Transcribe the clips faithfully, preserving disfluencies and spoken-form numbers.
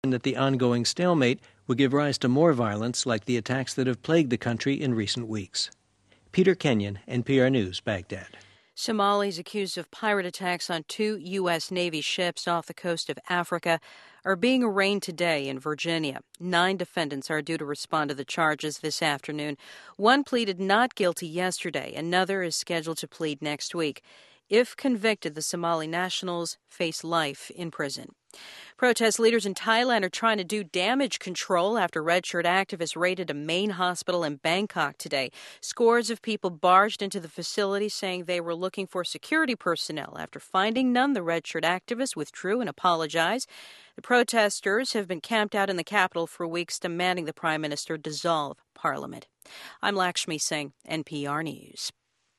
and that the ongoing stalemate will give rise to more violence like the attacks that have plagued the country in recent weeks. Peter Kenyon, N P R News, Baghdad. Somalis accused of pirate attacks on two U S. Navy ships off the coast of Africa are being arraigned today in Virginia. Nine defendants are due to respond to the charges this afternoon. One pleaded not guilty yesterday. Another is scheduled to plead next week. If convicted, the Somali nationals face life in prison. Protest leaders in Thailand are trying to do damage control after Red Shirt activists raided a main hospital in Bangkok today. Scores of people barged into the facility saying they were looking for security personnel. After finding none, the Red Shirt activists withdrew and apologized. The protesters have been camped out in the capital for weeks, demanding the Prime Minister dissolve Parliament. I'm Lakshmi Singh, N P R News.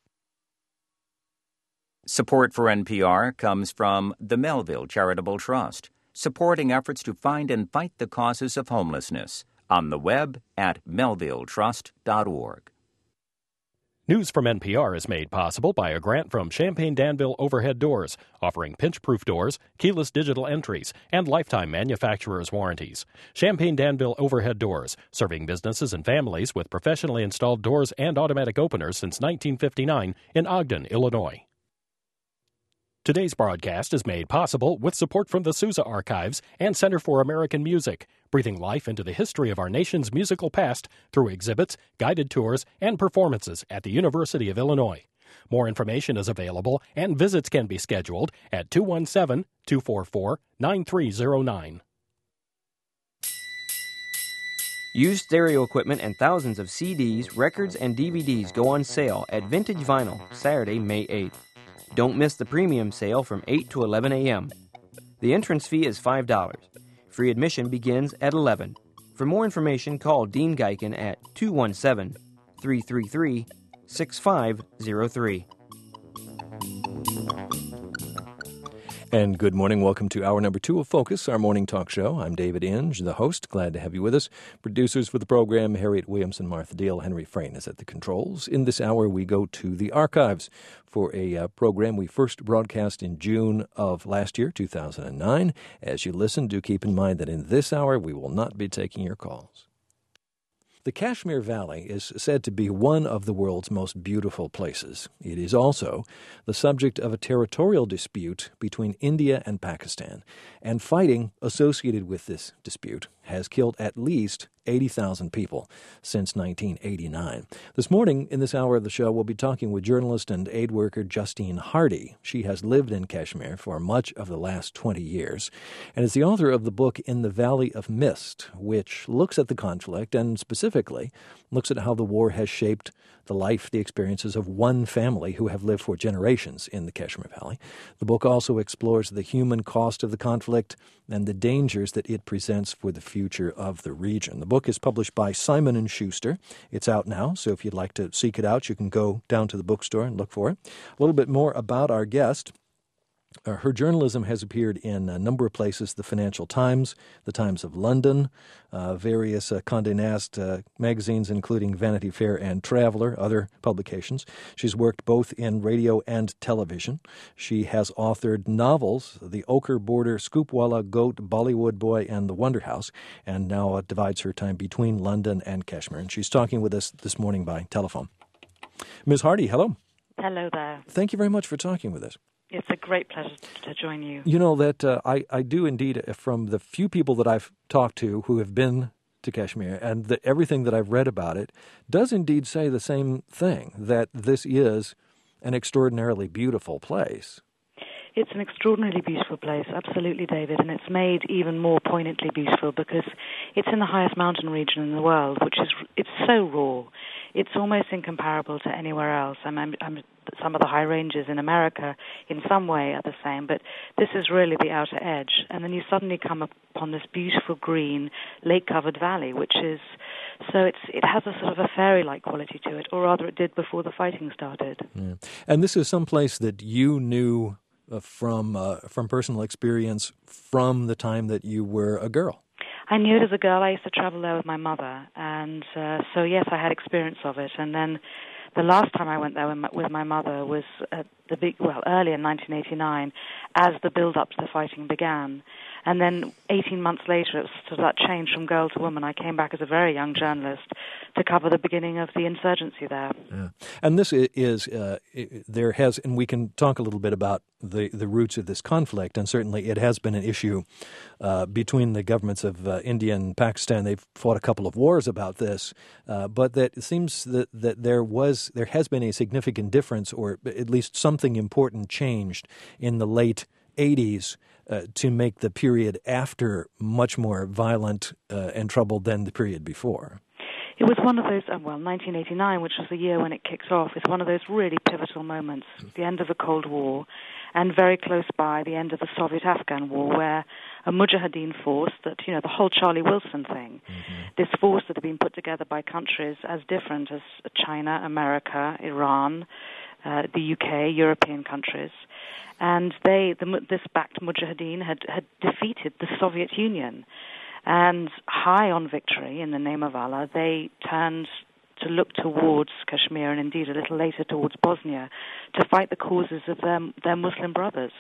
Support for N P R comes from the Melville Charitable Trust, supporting efforts to find and fight the causes of homelessness. On the web at melville trust dot org. News from N P R is made possible by a grant from Champaign Danville Overhead Doors, offering pinch-proof doors, keyless digital entries, and lifetime manufacturer's warranties. Champaign Danville Overhead Doors, serving businesses and families with professionally installed doors and automatic openers since nineteen fifty-nine in Ogden, Illinois. Today's broadcast is made possible with support from the Sousa Archives and Center for American Music, breathing life into the history of our nation's musical past through exhibits, guided tours, and performances at the University of Illinois. More information is available and visits can be scheduled at two one seven, two four four, nine three zero nine. Used stereo equipment and thousands of C Ds, records, and D V Ds go on sale at Vintage Vinyl, Saturday, May eighth. Don't miss the premium sale from eight to eleven a.m. The entrance fee is five dollars. Free admission begins at eleven. For more information, call Dean Geiken at two one seven, three three three, six five zero three. And good morning. Welcome to hour number two of Focus, our morning talk show. I'm David Inge, the host. Glad to have you with us. Producers for the program, Harriet Williamson, Martha Deal. Henry Frayne is at the controls. In this hour, we go to the archives for a uh, program we first broadcast in June of last year, two thousand nine. As you listen, do keep in mind that in this hour, we will not be taking your calls. The Kashmir Valley is said to be one of the world's most beautiful places. It is also the subject of a territorial dispute between India and Pakistan, and fighting associated with this dispute has killed at least eighty thousand people since nineteen eighty-nine. This morning, in this hour of the show, we'll be talking with journalist and aid worker Justine Hardy. She has lived in Kashmir for much of the last twenty years and is the author of the book In the Valley of Mist, which looks at the conflict and specifically looks at how the war has shaped the life, the experiences of one family who have lived for generations in the Kashmir Valley. The book also explores the human cost of the conflict and the dangers that it presents for the future of the region. The book is published by Simon and Schuster. It's out now, so if you'd like to seek it out, you can go down to the bookstore and look for it. A little bit more about our guest. Uh, her journalism has appeared in a number of places, the Financial Times, the Times of London, uh, various uh, Condé Nast uh, magazines, including Vanity Fair and Traveler, other publications. She's worked both in radio and television. She has authored novels, The Ochre Border, Scoopwalla, Goat, Bollywood Boy, and The Wonder House, and now uh, divides her time between London and Kashmir. And she's talking with us this morning by telephone. Miz Hardy, hello. Hello there. Thank you very much for talking with us. It's a great pleasure to join you. You know that uh, I, I do indeed, from the few people that I've talked to who have been to Kashmir and the, everything that I've read about it, does indeed say the same thing, that this is an extraordinarily beautiful place. It's an extraordinarily beautiful place, absolutely, David, and it's made even more poignantly beautiful because it's in the highest mountain region in the world, which is, it's so raw. It's almost incomparable to anywhere else. I mean, I'm, some of the high ranges in America in some way are the same, but this is really the outer edge. And then you suddenly come upon this beautiful green lake-covered valley, which is, so it's it has a sort of a fairy-like quality to it, or rather it did before the fighting started. Yeah. And this is some place that you knew uh, from uh, from personal experience from the time that you were a girl. I knew it as a girl. I used to travel there with my mother, and uh, so yes, I had experience of it. And then the last time I went there with my, with my mother was at the big, well, early in nineteen eighty-nine, as the build-up to the fighting began. And then eighteen months later, it was sort of that change from girl to woman. I came back as a very young journalist to cover the beginning of the insurgency there. Yeah. And this is, uh, there has, and we can talk a little bit about the, the roots of this conflict, and certainly it has been an issue uh, between the governments of uh, India and Pakistan. They've fought a couple of wars about this, uh, but that it seems that, that there was, there has been a significant difference, or at least something important changed in the late eighties uh, to make the period after much more violent uh, and troubled than the period before. It was one of those, uh, well, nineteen eighty-nine, which was the year when it kicked off, is one of those really pivotal moments, the end of the Cold War, and very close by the end of the Soviet-Afghan War, where a Mujahideen force that, you know, the whole Charlie Wilson thing, mm-hmm. this force that had been put together by countries as different as China, America, Iran, uh, the U K, European countries, and they, the, this backed Mujahideen had, had defeated the Soviet Union. And high on victory, in the name of Allah, they turned to look towards Kashmir and indeed a little later towards Bosnia to fight the causes of their, their Muslim brothers.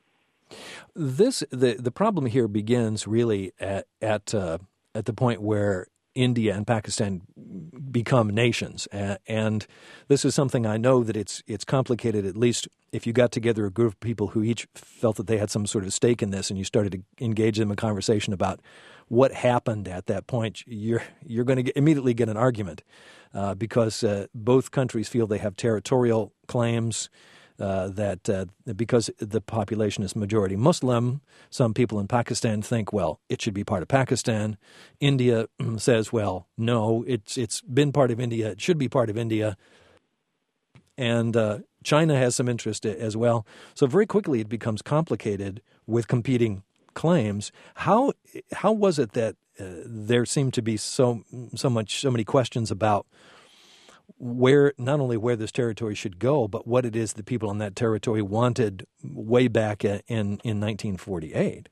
This the the problem here begins really at at uh, at the point where India and Pakistan become nations, and this is something I know that it's it's complicated. At least if you got together a group of people who each felt that they had some sort of stake in this, and you started to engage them in a conversation about what happened at that point, you're you're going to immediately get an argument uh, because uh, both countries feel they have territorial claims. Uh, that uh, because the population is majority Muslim, some people in Pakistan think, well, it should be part of Pakistan. India says, well, no, it's it's been part of India. It should be part of India. And uh, China has some interest as well. So very quickly it becomes complicated with competing claims. How how was it that uh, there seemed to be so so much so many questions about where not only where this territory should go, but what it is the people on that territory wanted way back in in nineteen forty-eight?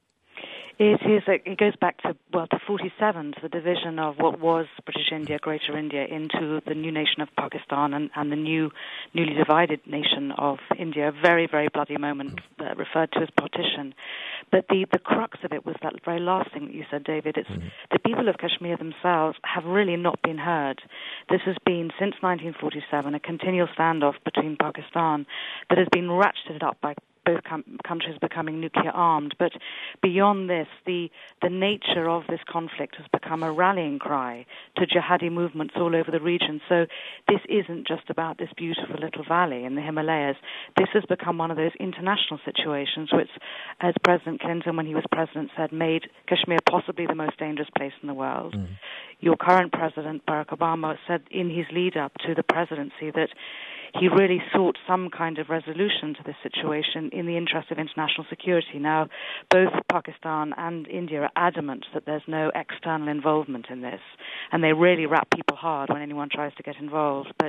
It is. It goes back to well to forty-seven, to the division of what was British India, Greater India, into the new nation of Pakistan and, and the new, newly divided nation of India. A very, very bloody moment uh, referred to as partition. But the, the crux of it was that very last thing that you said, David. It's mm-hmm. the people of Kashmir themselves have really not been heard. This has been, since nineteen forty-seven, a continual standoff between Pakistan that has been ratcheted up by both com- countries becoming nuclear armed. But beyond this, the the nature of this conflict has become a rallying cry to jihadi movements all over the region. So this isn't just about this beautiful little valley in the Himalayas. This has become one of those international situations which, as President Clinton, when he was president, said, made Kashmir possibly the most dangerous place in the world. Mm. Your current president, Barack Obama, said in his lead-up to the presidency that he really sought some kind of resolution to this situation in the interest of international security. Now, both Pakistan and India are adamant that there's no external involvement in this, and they really rap people hard when anyone tries to get involved. But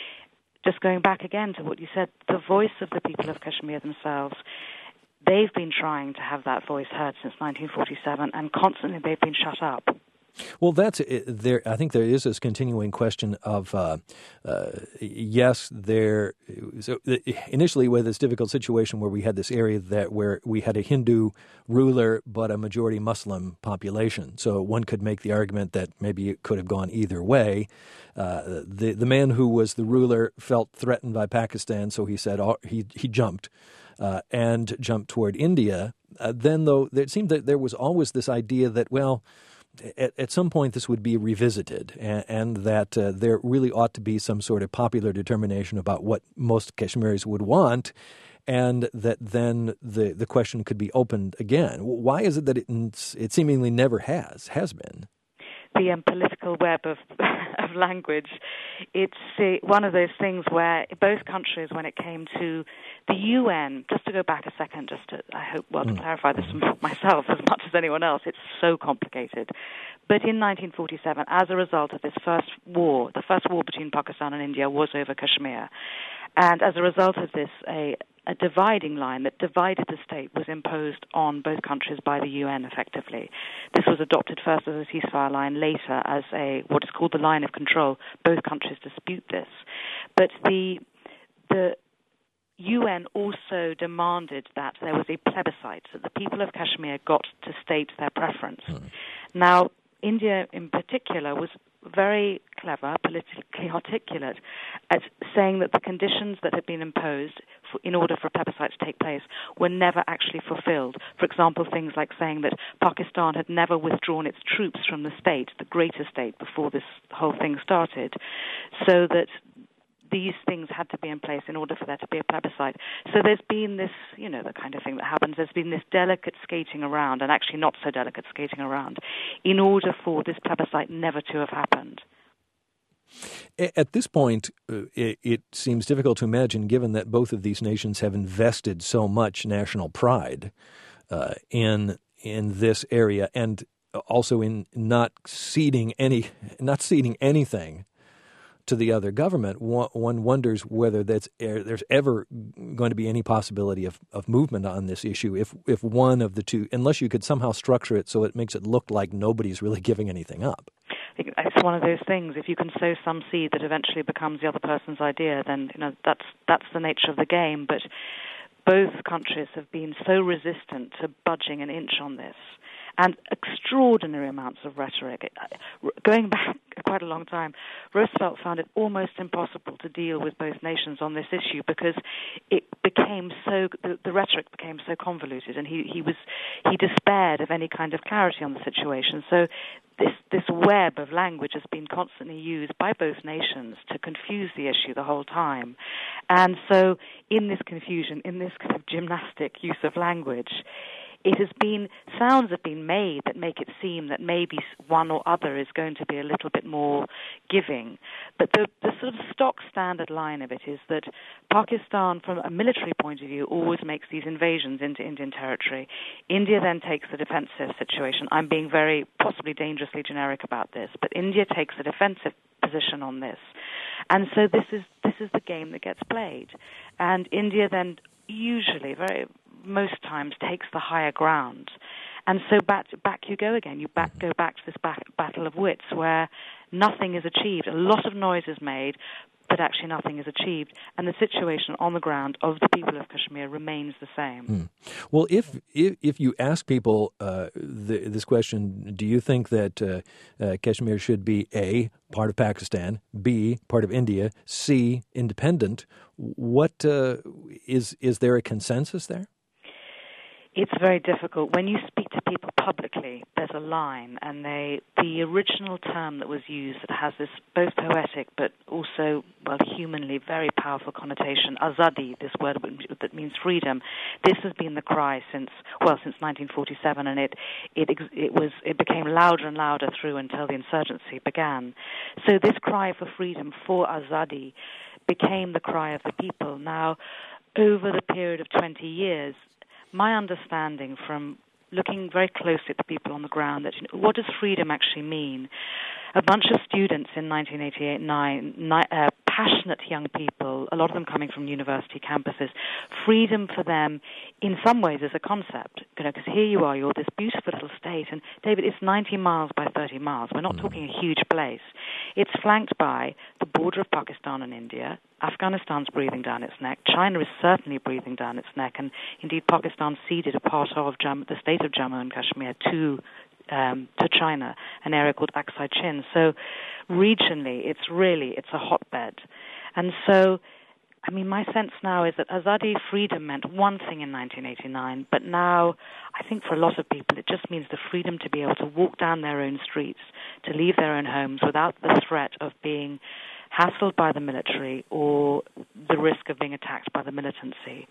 just going back again to what you said, the voice of the people of Kashmir themselves, they've been trying to have that voice heard since nineteen forty-seven, and constantly they've been shut up. Well, that's there. I think there is this continuing question of uh, uh, yes, there. So initially, with this difficult situation where we had this area that where we had a Hindu ruler but a majority Muslim population, so one could make the argument that maybe it could have gone either way. Uh, the the man who was the ruler felt threatened by Pakistan, so he said oh, he he jumped. Uh, and jumped toward India. Uh, then, though, it seemed that there was always this idea that, well, At, at some point this would be revisited, and, and that uh, there really ought to be some sort of popular determination about what most Kashmiris would want, and that then the, the question could be opened again. Why is it that it, it seemingly never has, has been? The um, political web of of language. It's uh, one of those things where both countries, when it came to the U N, just to go back a second, just to, I hope, well, to mm. clarify this myself as much as anyone else, it's so complicated. But in nineteen forty-seven, as a result of this first war, the first war between Pakistan and India was over Kashmir. And as a result of this, a, a dividing line that divided the state was imposed on both countries by the U N effectively. This was adopted first as a ceasefire line, later as a what is called the line of control. Both countries dispute this. But the the U N also demanded that there was a plebiscite, that the people of Kashmir got to state their preference. Mm. Now, India in particular was very clever, politically articulate, at saying that the conditions that had been imposed for, in order for a plebiscite to take place were never actually fulfilled. For example, things like saying that Pakistan had never withdrawn its troops from the state, the greater state, before this whole thing started, so that these things had to be in place in order for there to be a plebiscite. So there's been this, you know, the kind of thing that happens. There's been this delicate skating around, and actually not so delicate skating around, in order for this plebiscite never to have happened. At this point, uh, it, it seems difficult to imagine, given that both of these nations have invested so much national pride uh, in in this area, and also in not ceding any, not ceding anything to the other government. One wonders whether that's, there's ever going to be any possibility of, of movement on this issue if if one of the two, unless you could somehow structure it so it makes it look like nobody's really giving anything up. It's one of those things. If you can sow some seed that eventually becomes the other person's idea, then you know that's that's the nature of the game. But both countries have been so resistant to budging an inch on this. And extraordinary amounts of rhetoric. Going back quite a long time, Roosevelt found it almost impossible to deal with both nations on this issue because it became so, the, the rhetoric became so convoluted, and he, he was he despaired of any kind of clarity on the situation. So this this web of language has been constantly used by both nations to confuse the issue the whole time. And so in this confusion, in this kind of gymnastic use of language, it has been, sounds have been made that make it seem that maybe one or other is going to be a little bit more giving. But the, the sort of stock standard line of it is that Pakistan, from a military point of view, always makes these invasions into Indian territory. India then takes the defensive situation. I'm being very possibly dangerously generic about this, but India takes a defensive position on this. And so this is this is the game that gets played. And India then usually, very most times, takes the higher ground. And so back, back you go again. You back, go back to this back, battle of wits where nothing is achieved. A lot of noise is made, but actually nothing is achieved. And the situation on the ground of the people of Kashmir remains the same. Hmm. Well, if, if if you ask people uh, the, this question, do you think that uh, uh, Kashmir should be A, part of Pakistan, B, part of India, C, independent, what uh, is is there a consensus there? It's very difficult. When you speak to people publicly, there's a line, and they the original term that was used that has this both poetic but also, well, humanly very powerful connotation, azadi, this word that means freedom. This has been the cry since, well, since nineteen forty-seven, and it it it was it became louder and louder through until the insurgency began. So this cry for freedom, for azadi, became the cry of the people. Now, over the period of twenty years, my understanding from looking very closely at the people on the ground, that you know, what does freedom actually mean? A bunch of students in nineteen eighty-eight nine, uh, passionate young people, a lot of them coming from university campuses. Freedom for them, in some ways, is a concept. You know, because here you are, you're this beautiful little state, and David, it's ninety miles by thirty miles. We're not talking a huge place. It's flanked by the border of Pakistan and India. Afghanistan's breathing down its neck. China is certainly breathing down its neck, and indeed Pakistan ceded a part of Jammu, the state of Jammu and Kashmir to um, to China, an area called Aksai Chin. So regionally, it's really, it's a hotbed. And so, I mean, my sense now is that Azadi, freedom, meant one thing in nineteen eighty-nine, but now I think for a lot of people it just means the freedom to be able to walk down their own streets, to leave their own homes without the threat of being hassled by the military or the risk of being attacked by the militancy.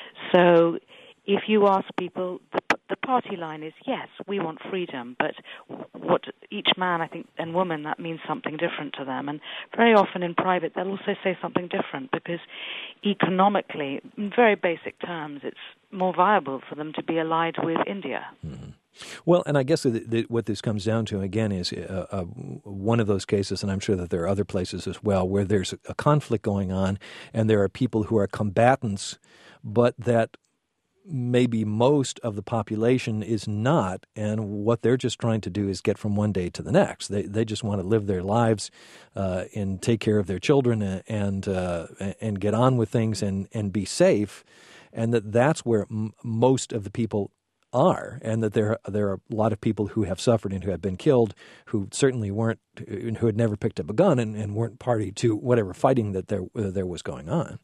So if you ask people, the, the party line is, yes, we want freedom, but what each man, I think, and woman, that means something different to them. And very often in private, they'll also say something different because economically, in very basic terms, it's more viable for them to be allied with India. Mm-hmm. Well, and I guess that, that what this comes down to, again, is uh, uh, one of those cases, and I'm sure that there are other places as well, where there's a conflict going on and there are people who are combatants, but that maybe most of the population is not, and what they're just trying to do is get from one day to the next. They they just want to live their lives uh, and take care of their children and uh, and get on with things and, and be safe, and that that's where m- most of the people are, and that there there are a lot of people who have suffered and who have been killed, who certainly weren't, who had never picked up a gun and, and weren't party to whatever fighting that there there was going on.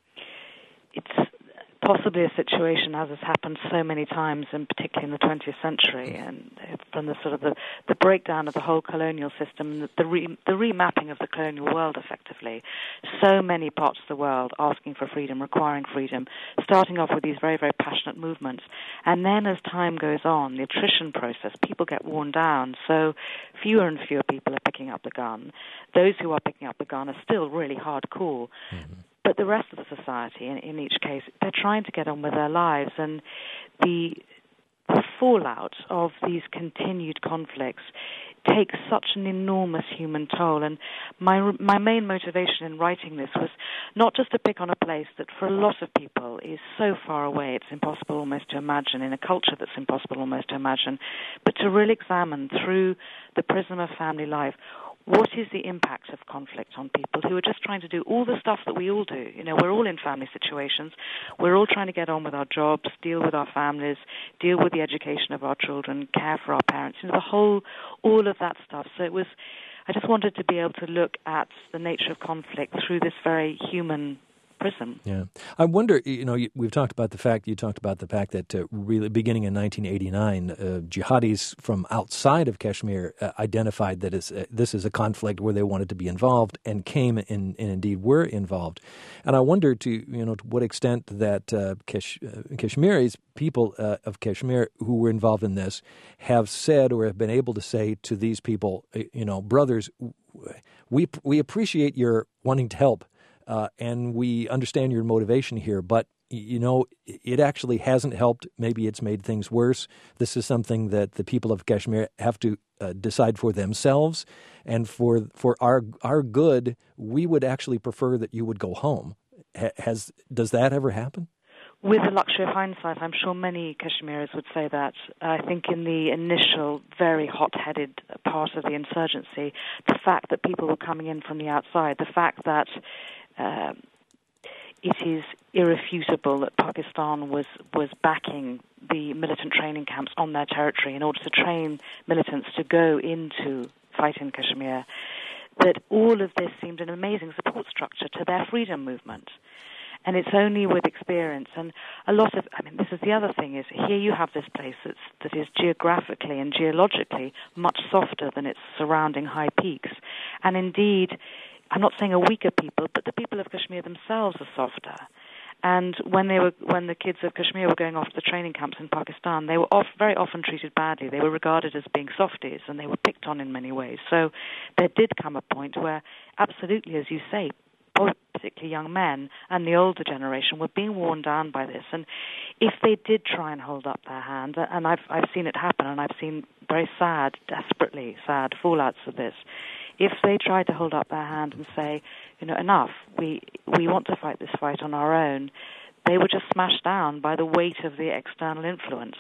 It's possibly a situation, as has happened so many times, and particularly in the twentieth century, and from the sort of the, the breakdown of the whole colonial system, the, the, re, the remapping of the colonial world, effectively. So many parts of the world asking for freedom, requiring freedom, starting off with these very, very passionate movements. And then as time goes on, the attrition process, people get worn down, so fewer and fewer people are picking up the gun. Those who are picking up the gun are still really hardcore. Mm-hmm. But the rest of the society, in, in each case, they're trying to get on with their lives, and the, the fallout of these continued conflicts takes such an enormous human toll. And my my main motivation in writing this was not just to pick on a place that for a lot of people is so far away, it's impossible almost to imagine, in a culture that's impossible almost to imagine, but to really examine through the prism of family life, what is the impact of conflict on people who are just trying to do all the stuff that we all do? You know, we're all in family situations. We're all trying to get on with our jobs, deal with our families, deal with the education of our children, care for our parents, you know, the whole, all of that stuff. So it was, I just wanted to be able to look at the nature of conflict through this very human prism. Yeah. I wonder, you know, we've talked about the fact, you talked about the fact that uh, really beginning in nineteen eighty-nine, uh, jihadis from outside of Kashmir uh, identified that it's, uh, this is a conflict where they wanted to be involved and came and, and indeed were involved. And I wonder to, you know, to what extent that uh, Kash, uh, Kashmiris, people uh, of Kashmir who were involved in this have said or have been able to say to these people, you know, brothers, we we appreciate your wanting to help. Uh, and we understand your motivation here, but, you know, it actually hasn't helped. Maybe it's made things worse. This is something that the people of Kashmir have to uh, decide for themselves. And for for our our good, we would actually prefer that you would go home. Has Does that ever happen? With the luxury of hindsight, I'm sure many Kashmiris would say that. I think in the initial, very hot-headed part of the insurgency, the fact that people were coming in from the outside, the fact that Uh, it is irrefutable that Pakistan was, was backing the militant training camps on their territory in order to train militants to go into fight in Kashmir, that all of this seemed an amazing support structure to their freedom movement. And it's only with experience. And a lot of, I mean, this is the other thing, is here you have this place that's, that is geographically and geologically much softer than its surrounding high peaks. And indeed, I'm not saying a weaker people, but the people of Kashmir themselves are softer. And when they were, when the kids of Kashmir were going off to the training camps in Pakistan, they were off, very often treated badly. They were regarded as being softies, and they were picked on in many ways. So there did come a point where, absolutely, as you say, particularly young men and the older generation were being worn down by this. And if they did try and hold up their hand, and I've I've seen it happen, and I've seen very sad, desperately sad fallouts of this, if they tried to hold up their hand and say, you know, enough, we we want to fight this fight on our own, they were just smashed down by the weight of the external influence.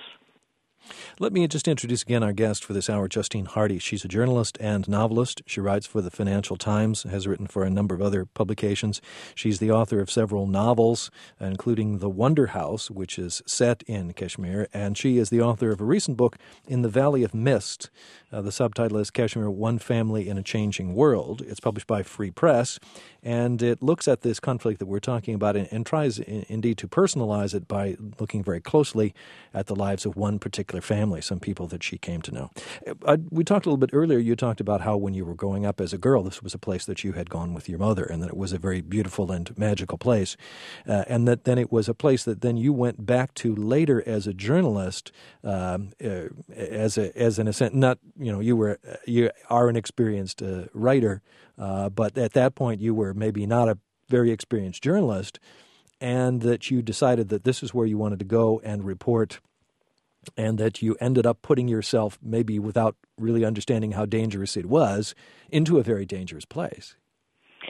Let me just introduce again our guest for this hour, Justine Hardy. She's a journalist and novelist. She writes for the Financial Times, has written for a number of other publications. She's the author of several novels, including The Wonder House, which is set in Kashmir, and she is the author of a recent book, In the Valley of Mist. Uh, the subtitle is Kashmir, One Family in a Changing World. It's published by Free Press, and it looks at this conflict that we're talking about and, and tries in, indeed to personalize it by looking very closely at the lives of one particular family, some people that she came to know. I, we talked a little bit earlier, you talked about how when you were growing up as a girl, this was a place that you had gone with your mother, and that it was a very beautiful and magical place, uh, and that then it was a place that then you went back to later as a journalist, um, uh, as a, as an ascent, not, you know, you were, you are an experienced uh, writer, uh, but at that point you were maybe not a very experienced journalist, and that you decided that this is where you wanted to go and report, and that you ended up putting yourself, maybe without really understanding how dangerous it was, into a very dangerous place.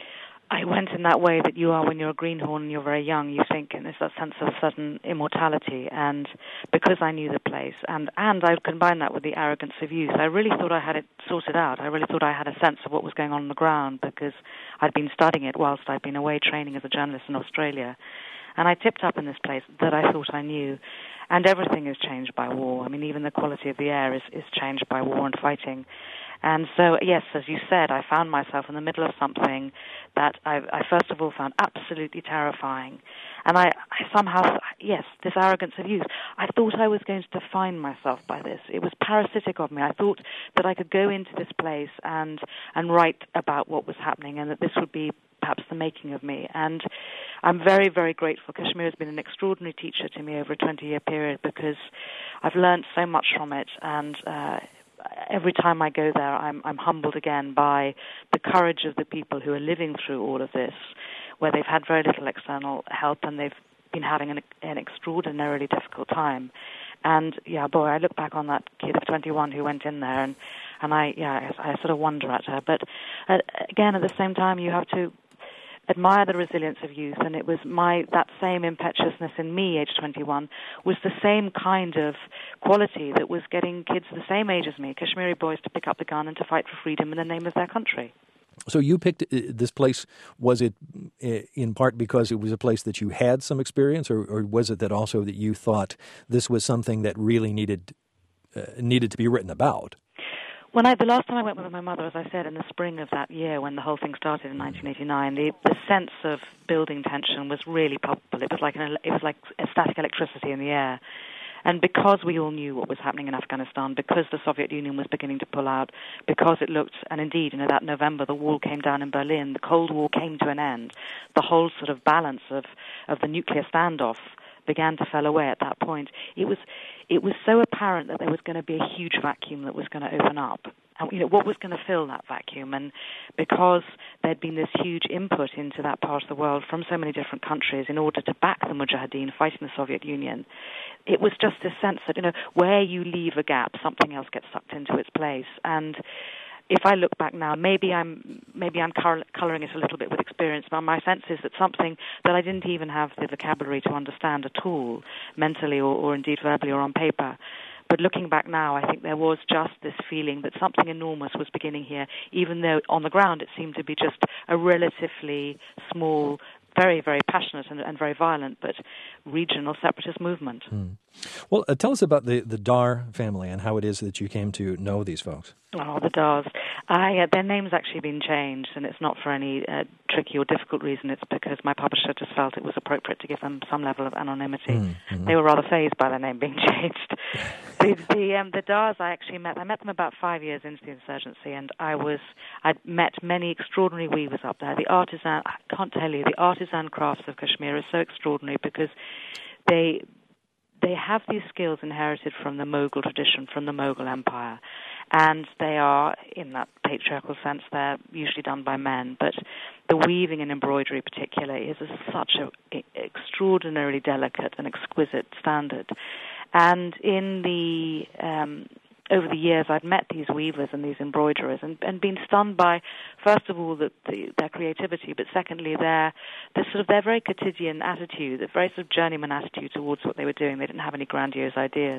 I went in that way that you are when you're a greenhorn and you're very young. You think, and there's that sense of certain immortality. And because I knew the place, and, and I combined that with the arrogance of youth, I really thought I had it sorted out. I really thought I had a sense of what was going on on the ground because I'd been studying it whilst I'd been away training as a journalist in Australia. And I tipped up in this place that I thought I knew. And everything is changed by war. I mean, even the quality of the air is, is changed by war and fighting. And so, yes, as you said, I found myself in the middle of something that I, I first of all found absolutely terrifying. And I, I somehow, yes, this arrogance of youth, I thought I was going to define myself by this. It was parasitic of me. I thought that I could go into this place and, and write about what was happening and that this would be perhaps the making of me. And I'm very, very grateful. Kashmir has been an extraordinary teacher to me over a twenty-year period because I've learned so much from it. And uh, every time I go there, I'm, I'm humbled again by the courage of the people who are living through all of this, where they've had very little external help and they've been having an, an extraordinarily difficult time. And, yeah, boy, I look back on that kid of twenty-one who went in there and, and I, yeah, I, I sort of wonder at her. But, uh, again, at the same time, you have to admire the resilience of youth, and it was my that same impetuousness in me, age twenty-one, was the same kind of quality that was getting kids the same age as me, Kashmiri boys, to pick up the gun and to fight for freedom in the name of their country. So you picked this place, was it in part because it was a place that you had some experience, or, or was it that also that you thought this was something that really needed uh, needed to be written about? When I, the last time I went with my mother, as I said, in the spring of that year when the whole thing started in nineteen eighty-nine, the, the sense of building tension was really palpable. It was like an, it was like a static electricity in the air. And because we all knew what was happening in Afghanistan, because the Soviet Union was beginning to pull out, because it looked, and indeed, you know, that November the wall came down in Berlin, the Cold War came to an end, the whole sort of balance of, of the nuclear standoff began to fall away at that point. It was it was so apparent that there was going to be a huge vacuum that was going to open up. And, you know, what was going to fill that vacuum? And because there'd been this huge input into that part of the world from so many different countries in order to back the Mujahideen fighting the Soviet Union, it was just this sense that, you know, where you leave a gap, something else gets sucked into its place. And if I look back now, maybe I'm maybe I'm coloring it a little bit with experience, but my sense is that something that I didn't even have the vocabulary to understand at all, mentally or, or indeed verbally or on paper. But looking back now, I think there was just this feeling that something enormous was beginning here, even though on the ground it seemed to be just a relatively small, very, very passionate and, and very violent, but regional separatist movement. Hmm. Well, uh, tell us about the, the Dar family and how it is that you came to know these folks. Oh, the Dars. I, uh, their name's actually been changed, and it's not for any uh, tricky or difficult reason. It's because my publisher just felt it was appropriate to give them some level of anonymity. Mm-hmm. They were rather fazed by their name being changed. the the, um, the Dars I actually met, I met them about five years into the insurgency, and I was, I'd met many extraordinary weavers up there. The artisan, I can't tell you, the artisan crafts of Kashmir are so extraordinary because they they have these skills inherited from the Mughal tradition, from the Mughal Empire. And they are, in that patriarchal sense, they're usually done by men. But the weaving and embroidery particularly is a, such an extraordinarily delicate and exquisite standard. And in the um, over the years, I've met these weavers and these embroiderers and, and been stunned by, first of all, the, the, their creativity, but secondly, their, their sort of their very quotidian attitude, their very sort of journeyman attitude towards what they were doing. They didn't have any grandiose ideas.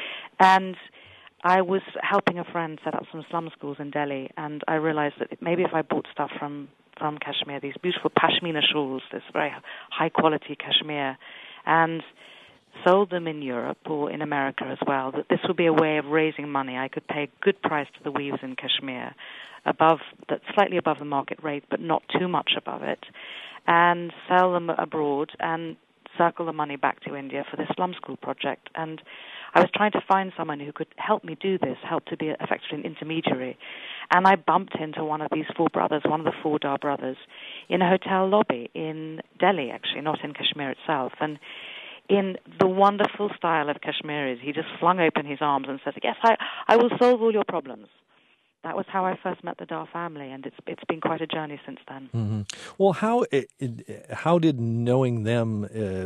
And I was helping a friend set up some slum schools in Delhi, and I realized that maybe if I bought stuff from, from Kashmir, these beautiful pashmina shawls, this very high-quality Kashmir, and sold them in Europe or in America as well, that this would be a way of raising money. I could pay a good price to the weavers in Kashmir, above, that slightly above the market rate, but not too much above it, and sell them abroad and circle the money back to India for this slum school project. And I was trying to find someone who could help me do this, help to be effectively an intermediary. And I bumped into one of these four brothers, one of the four Dar brothers, in a hotel lobby in Delhi, actually, not in Kashmir itself. And in the wonderful style of Kashmiris, he just flung open his arms and said, yes, I, I will solve all your problems. That was how I first met the Dar family, and it's it's been quite a journey since then. Mm-hmm. Well, how how did knowing them uh,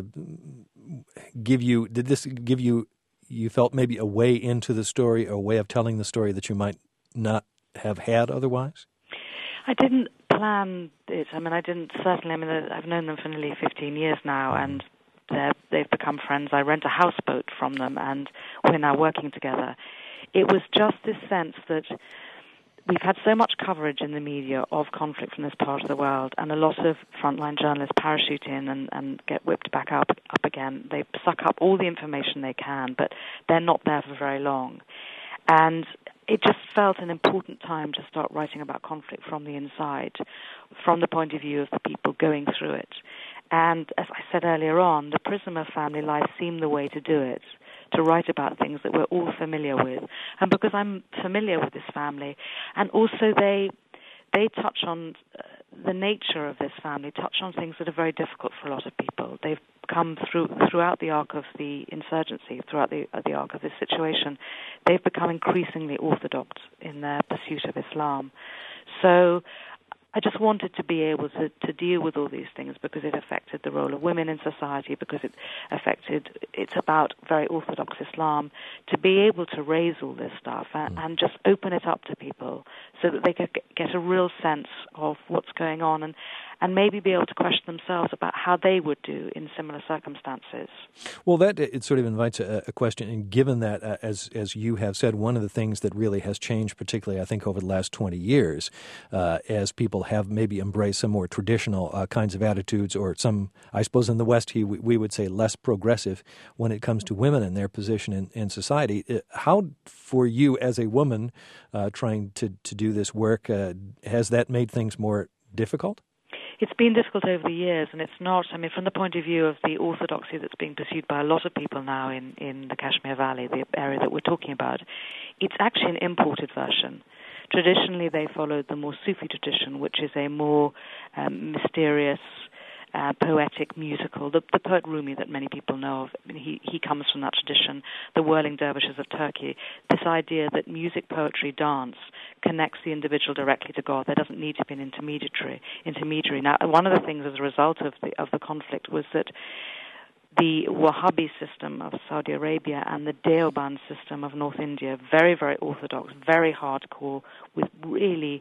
give you, did this give you, you felt maybe a way into the story, a way of telling the story that you might not have had otherwise? I didn't plan it. I mean, I didn't certainly. I mean, I've known them for nearly fifteen years now, and they're, they've become friends. I rent a houseboat from them, and we're now working together. It was just this sense that we've had so much coverage in the media of conflict from this part of the world, and a lot of frontline journalists parachute in and, and get whipped back up, up again. They suck up all the information they can, but they're not there for very long. And it just felt an important time to start writing about conflict from the inside, from the point of view of the people going through it. And as I said earlier on, the prism of family life seemed the way to do it, to write about things that we're all familiar with. And because I'm familiar with this family, and also they they touch on uh, the nature of this family, touch on things that are very difficult for a lot of people. They've come through throughout the arc of the insurgency, throughout the, uh, the arc of this situation. They've become increasingly orthodox in their pursuit of Islam. So I just wanted to be able to, to deal with all these things because it affected the role of women in society, because it affected, it's about very orthodox Islam, to be able to raise all this stuff and, and just open it up to people so that they could get a real sense of what's going on and, and maybe be able to question themselves about how they would do in similar circumstances. Well, that it sort of invites a, a question, and given that, uh, as as you have said, one of the things that really has changed, particularly I think over the last twenty years, uh, as people have maybe embraced some more traditional uh, kinds of attitudes, or some, I suppose in the West, he, we would say less progressive when it comes to women and their position in, in society. How, for you as a woman uh, trying to, to do this work, uh, has that made things more difficult? It's been difficult over the years, and it's not, I mean, from the point of view of the orthodoxy that's being pursued by a lot of people now in, in the Kashmir Valley, the area that we're talking about, it's actually an imported version. Traditionally, they followed the more Sufi tradition, which is a more um, mysterious, uh, poetic, musical. The, the poet Rumi that many people know of, I mean, he, he comes from that tradition. The whirling dervishes of Turkey. This idea that music, poetry, dance connects the individual directly to God. There doesn't need to be an intermediary. Intermediary. Now, one of the things as a result of the of the conflict was that the Wahhabi system of Saudi Arabia and the Deoband system of North India, very, very orthodox, very hardcore, with really,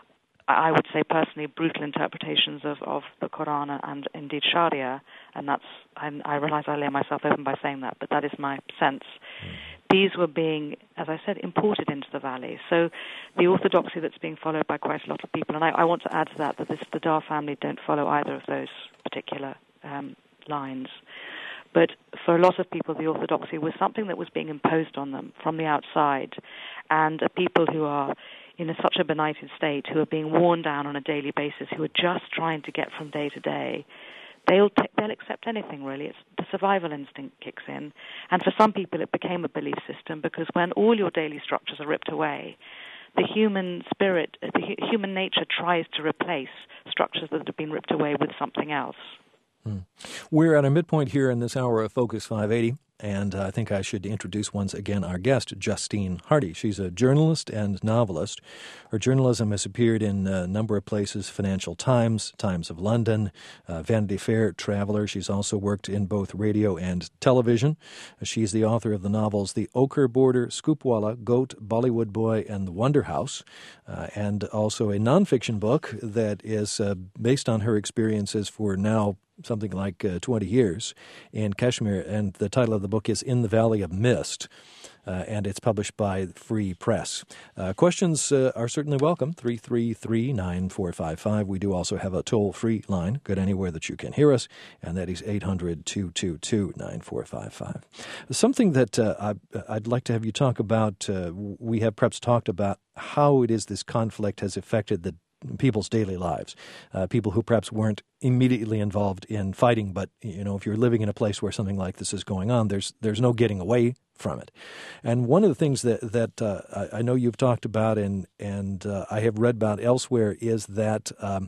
I would say personally, brutal interpretations of, of the Quran and indeed Sharia, and that's, I'm, I realize I lay myself open by saying that, but that is my sense. These were being, as I said, imported into the valley. So the orthodoxy that's being followed by quite a lot of people, and I, I want to add to that that this, the Dar family don't follow either of those particular um, lines. But for a lot of people, the orthodoxy was something that was being imposed on them from the outside, and uh, people who are in a, such a benighted state, who are being worn down on a daily basis, who are just trying to get from day to day, they'll t- they'll accept anything, really. It's the survival instinct kicks in. And for some people, it became a belief system, because when all your daily structures are ripped away, the human spirit, the hu- human nature tries to replace structures that have been ripped away with something else. Hmm. We're at a midpoint here in this hour of Focus five eighty, and uh, I think I should introduce once again our guest, Justine Hardy. She's a journalist and novelist. Her journalism has appeared in a number of places: Financial Times, Times of London, uh, Vanity Fair, Traveler. She's also worked in both radio and television. She's the author of the novels The Ochre Border, Scoopwalla, Goat, Bollywood Boy, and The Wonder House, uh, and also a nonfiction book that is uh, based on her experiences for now something like uh, twenty years in Kashmir, and the title of the book is In the Valley of Mist, uh, and it's published by Free Press. Uh, questions uh, are certainly welcome, three three three, nine four five five. We do also have a toll-free line, good anywhere that you can hear us, and that is eight hundred, two two two, nine four five five. Something that uh, I, I'd like to have you talk about, uh, we have perhaps talked about how it is this conflict has affected the people's daily lives, uh, people who perhaps weren't immediately involved in fighting, but, you know, if you're living in a place where something like this is going on, there's there's no getting away from it. And one of the things that, that uh, I, I know you've talked about and, and uh, I have read about elsewhere is that um,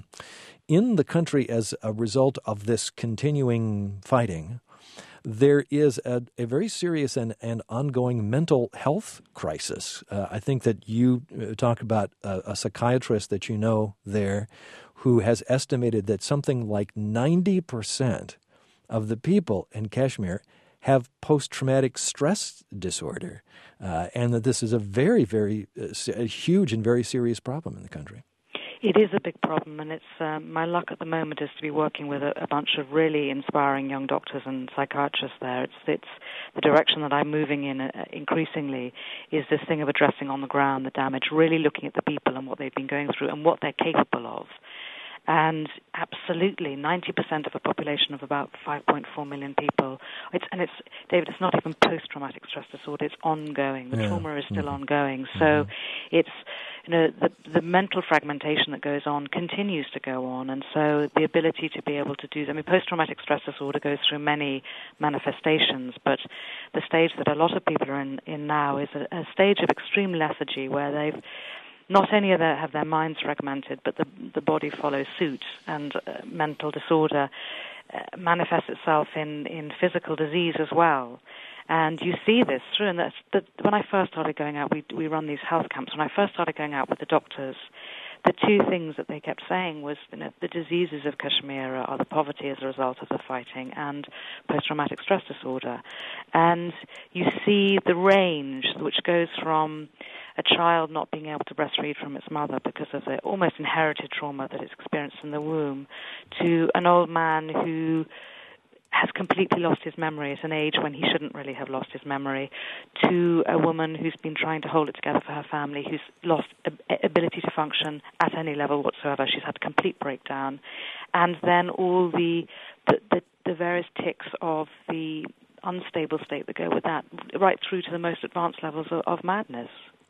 in the country, as a result of this continuing fighting, there is a, a very serious and, and ongoing mental health crisis. Uh, I think that you talk about a, a psychiatrist that you know there who has estimated that something like ninety percent of the people in Kashmir have post-traumatic stress disorder, uh, and that this is a very, very uh, a huge and very serious problem in the country. It is a big problem, and it's um, my luck at the moment is to be working with a, a bunch of really inspiring young doctors and psychiatrists there. It's it's the direction that I'm moving in uh, increasingly is this thing of addressing on the ground the damage, really looking at the people and what they've been going through and what they're capable of. And absolutely, ninety percent of a population of about five point four million people. It's, and it's, David, it's not even post-traumatic stress disorder. It's ongoing. The yeah. trauma is still mm-hmm. ongoing. So mm-hmm. it's, you know, the, the mental fragmentation that goes on continues to go on. And so the ability to be able to do, I mean, post-traumatic stress disorder goes through many manifestations, but the stage that a lot of people are in, in now is a, a stage of extreme lethargy where they've not only have their minds fragmented, but the, the body follows suit, and uh, mental disorder uh, manifests itself in, in physical disease as well. And you see this through, and that's, that when I first started going out, we, we run these health camps. When I first started going out with the doctors, the two things that they kept saying was, you know, the diseases of Kashmir are the poverty as a result of the fighting and post-traumatic stress disorder. And you see the range, which goes from a child not being able to breastfeed from its mother because of the almost inherited trauma that it's experienced in the womb, to an old man who has completely lost his memory at an age when he shouldn't really have lost his memory, to a woman who's been trying to hold it together for her family, who's lost ability to function at any level whatsoever. She's had a complete breakdown. And then all the the, the, the various tics of the unstable state that go with that, right through to the most advanced levels of, of madness.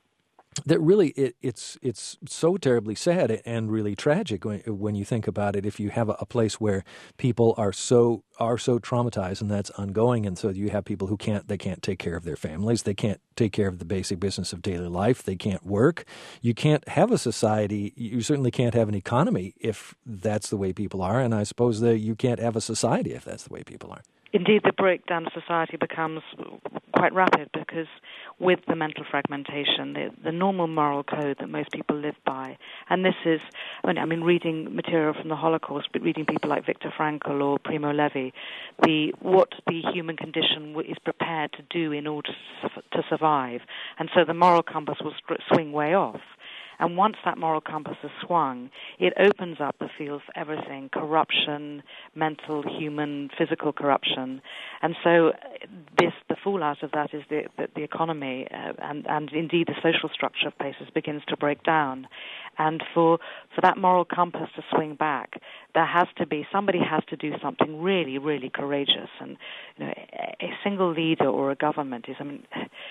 That really, it, it's it's so terribly sad and really tragic when, when you think about it. If you have a, a place where people are so are so traumatized and that's ongoing, and so you have people who can't they can't take care of their families, they can't take care of the basic business of daily life, they can't work. You can't have a society. You certainly can't have an economy if that's the way people are, and I suppose that you can't have a society if that's the way people are. Indeed, the breakdown of society becomes quite rapid because with the mental fragmentation, the, the normal moral code that most people live by, and this is, I mean, I mean, reading material from the Holocaust, but reading people like Viktor Frankl or Primo Levi, the what the human condition is prepared to do in order to, to survive, and so the moral compass will swing way off. And once that moral compass is swung, it opens up the field for everything, corruption, mental, human, physical corruption. And so this, the fallout of that is the, the, the economy uh, and, and indeed the social structure of places begins to break down. And for, for that moral compass to swing back, there has to be, somebody has to do something really, really courageous. And you know, a, a single leader or a government is, I mean,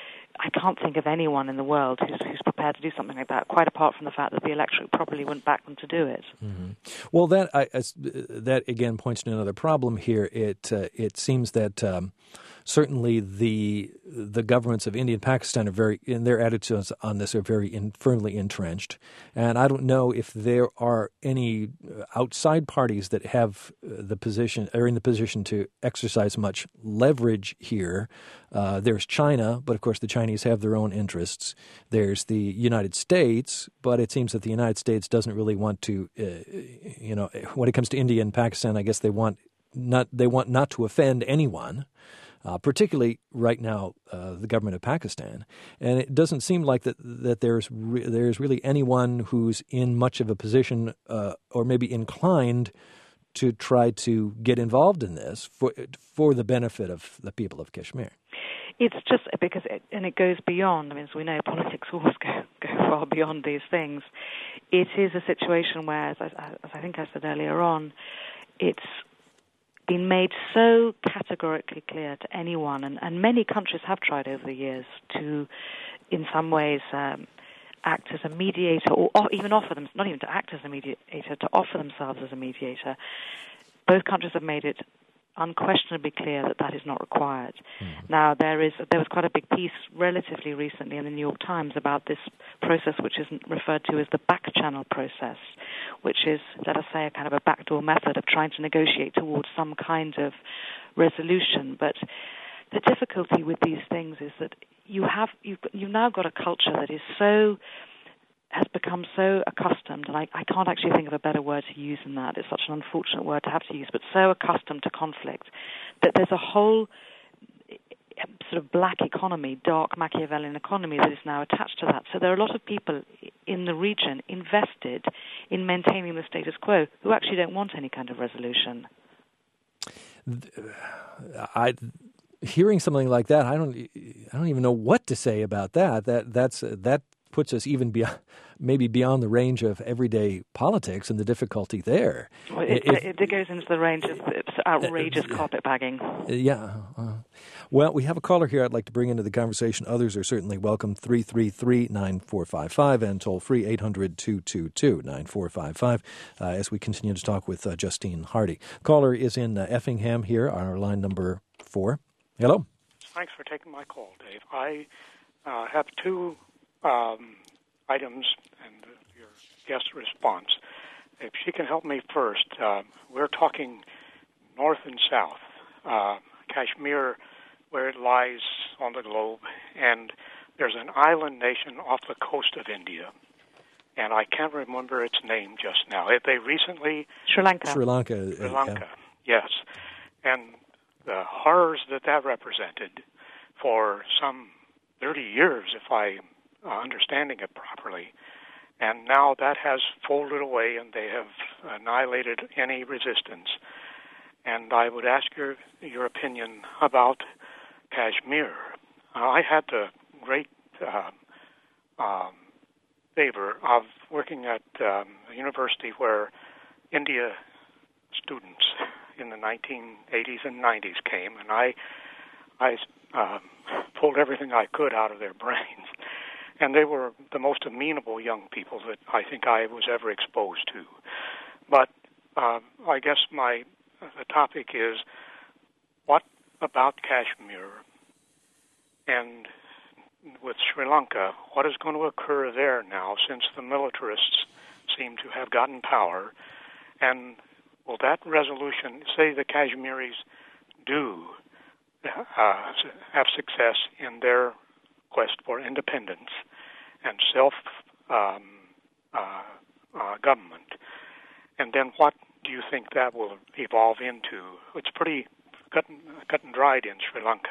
I can't think of anyone in the world who's, who's prepared to do something like that, quite apart from the fact that the electorate probably wouldn't back them to do it. Mm-hmm. Well, that I, as, that again points to another problem here. It uh, it seems that um, certainly the the governments of India and Pakistan are very, in their attitudes on this, are very in, firmly entrenched. And I don't know if there are any outside parties that have the position, are in the position to exercise much leverage here. Uh, there's China, but of course the Chinese have their own interests. There's the United States, but it seems that the United States doesn't really want to, uh, you know, when it comes to India and Pakistan, I guess they want not they want not to offend anyone. Uh, particularly right now, uh, the government of Pakistan, and it doesn't seem like that that there's re- there's really anyone who's in much of a position uh, or maybe inclined to try to get involved in this for for the benefit of the people of Kashmir. It's just because, it, and it goes beyond. I mean, as we know, politics always go, go far beyond these things. It is a situation where, as I, as I think I said earlier on, it's been made so categorically clear to anyone, and, and many countries have tried over the years to, in some ways, um, act as a mediator, or, or even offer them, not even to act as a mediator, to offer themselves as a mediator. Both countries have made it unquestionably clear that that is not required. Mm. Now, there is there was quite a big piece relatively recently in the New York Times about this process, which is referred to as the back channel process, which is, let us say, a kind of a backdoor method of trying to negotiate towards some kind of resolution. But the difficulty with these things is that you have you've, you've now got a culture that is so has become so accustomed, and I, I can't actually think of a better word to use than that. It's such an unfortunate word to have to use, but so accustomed to conflict that there's a whole sort of black economy, dark Machiavellian economy that is now attached to that. So there are a lot of people in the region invested in maintaining the status quo who actually don't want any kind of resolution. I, hearing something like that, I don't, I don't even know what to say about that. That that's that puts us even beyond, maybe beyond the range of everyday politics and the difficulty there. Well, it, if, it goes into the range of outrageous uh, carpetbagging. Yeah. Uh, well, we have a caller here I'd like to bring into the conversation. Others are certainly welcome. three three three, nine four five five and toll free eight hundred, two two two, nine four five five uh, as we continue to talk with uh, Justine Hardy. Caller is in uh, Effingham here on our line number four. Hello. Thanks for taking my call, Dave. I uh, have two um, items and uh, your guest response. If she can help me first, uh, we're talking north and south. Uh, Kashmir, where it lies on the globe, and there's an island nation off the coast of India, and I can't remember its name just now. They recently... Sri Lanka. Sri Lanka. Sri Lanka, uh, yes. And the horrors that that represented for some thirty years, if I'm uh, understanding it properly. And now that has folded away and they have annihilated any resistance. And I would ask your your opinion about Kashmir. Uh, I had the great uh, um, favor of working at um, a university where India students in the nineteen eighties and nineties came, and I I uh, pulled everything I could out of their brains. And they were the most amenable young people that I think I was ever exposed to. But uh, I guess my the topic is, what about Kashmir and with Sri Lanka, what is going to occur there now since the militarists seem to have gotten power? And will that resolution, say the Kashmiris do uh, have success in their quest for independence and self um, uh, uh, government, and then what do you think that will evolve into? It's pretty cut and, cut and dried in Sri Lanka,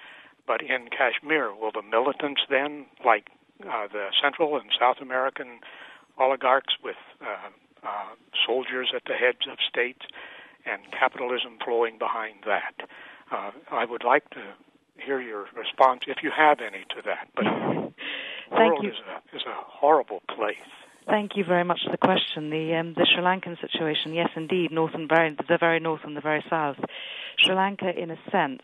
but in Kashmir, will the militants then, like uh, the Central and South American oligarchs with uh, uh, soldiers at the heads of states and capitalism flowing behind that? Uh, I would like to hear your response, if you have any, to that. But the world is a, is a horrible place. Thank you very much for the question. The um, the Sri Lankan situation, yes, indeed, north and very, the very north and the very south. Sri Lanka, in a sense,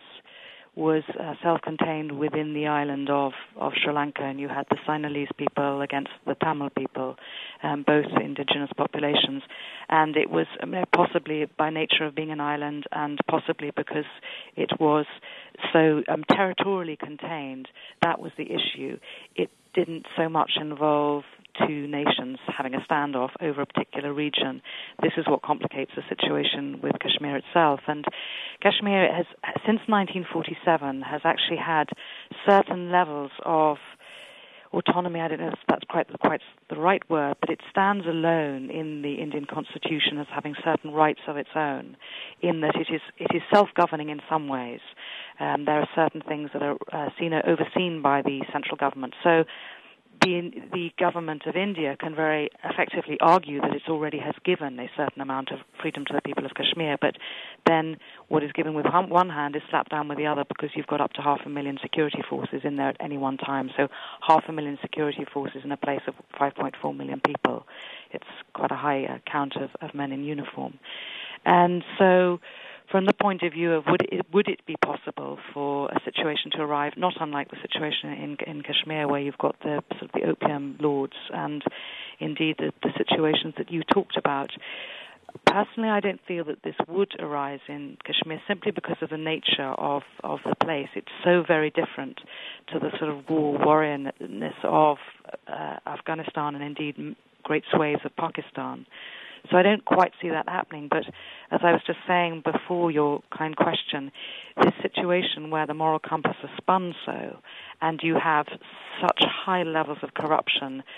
was uh, self-contained within the island of, of Sri Lanka, and you had the Sinhalese people against the Tamil people, um, both indigenous populations. And it was I mean, possibly by nature of being an island and possibly because it was so um, territorially contained, that was the issue. It didn't so much involve two nations having a standoff over a particular region. This is what complicates the situation with Kashmir itself. And Kashmir has, since nineteen forty-seven, has actually had certain levels of autonomy. I don't know if that's quite, quite the right word, but it stands alone in the Indian constitution as having certain rights of its own, in that it is it is self-governing in some ways. Um, there are certain things that are uh, seen overseen by the central government. So The, the government of India can very effectively argue that it already has given a certain amount of freedom to the people of Kashmir, but then what is given with one hand is slapped down with the other, because you've got up to half a million security forces in there at any one time. So half a million security forces in a place of five point four million people. It's quite a high uh, count of, of men in uniform. And so from the point of view of would it, would it be possible for a situation to arrive, not unlike the situation in, in Kashmir, where you've got the sort of the opium lords and indeed the, the situations that you talked about. Personally, I don't feel that this would arise in Kashmir simply because of the nature of, of the place. It's so very different to the sort of war warriorness of uh, Afghanistan and indeed great swathes of Pakistan. So I don't quite see that happening, but as I was just saying before your kind question, this situation where the moral compass is spun so, and you have such high levels of corruption